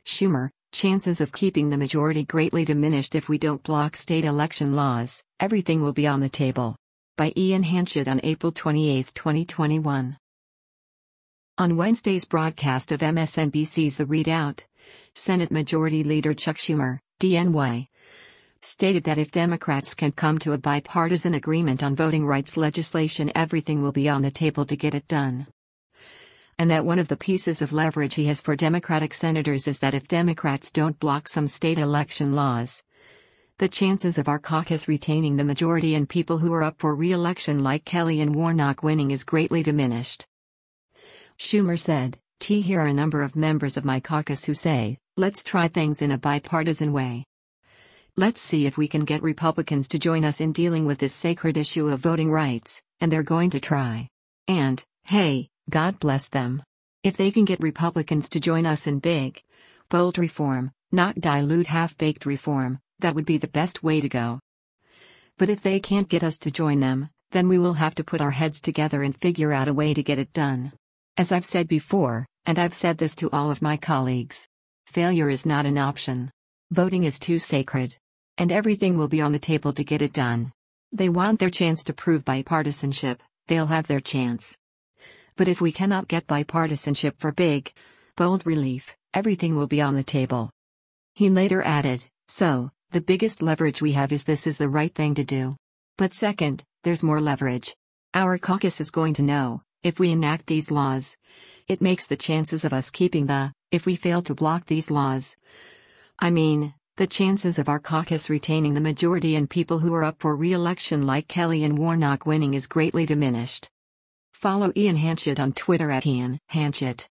Schumer, chances of keeping the majority greatly diminished if we don't block state election laws, everything will be on the table. By Ian Hanchett on April 28, 2021. On Wednesday's broadcast of MSNBC's The Readout, Senate Majority Leader Chuck Schumer, DNY, stated that if Democrats can come to a bipartisan agreement on voting rights legislation, everything will be on the table to get it done. And that one of the pieces of leverage he has for Democratic senators is that if Democrats don't block some state election laws, the chances of our caucus retaining the majority and people who are up for re-election like Kelly and Warnock winning is greatly diminished. Schumer said, Here are a number of members of my caucus who say, let's try things in a bipartisan way. Let's see if we can get Republicans to join us in dealing with this sacred issue of voting rights, and they're going to try. And, hey, God bless them. If they can get Republicans to join us in big, bold reform, not dilute half-baked reform, that would be the best way to go. But if they can't get us to join them, then we will have to put our heads together and figure out a way to get it done. As I've said before, and I've said this to all of my colleagues, failure is not an option. Voting is too sacred. And everything will be on the table to get it done. They want their chance to prove bipartisanship, they'll have their chance. But if we cannot get bipartisanship for big, bold relief, everything will be on the table. He later added, so, the biggest leverage we have is this is the right thing to do. But second, there's more leverage. Our caucus is going to know, if we enact these laws, it makes the chances of us keeping if we fail to block these laws. The chances of our caucus retaining the majority and people who are up for re-election like Kelly and Warnock winning is greatly diminished. Follow Ian Hanchett on Twitter @IanHanchett.